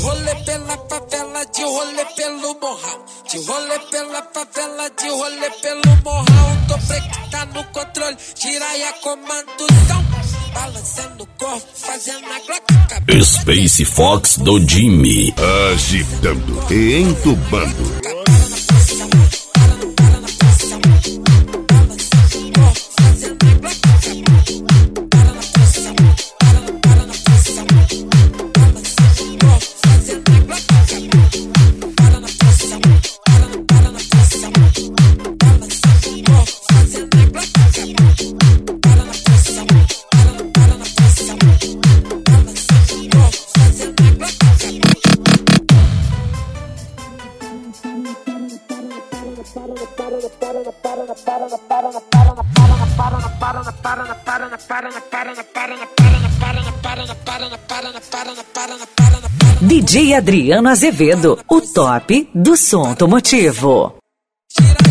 rolê pela favela, de rolê pelo morrão. De rolê pela favela, de rolê pelo morrão. Tô que tá no controle, giraia comandoção. Balançando o corpo, fazendo a glock. Space Fox do Jimmy. Agitando e entubando. DJ Adriano Azevedo, o top do som automotivo.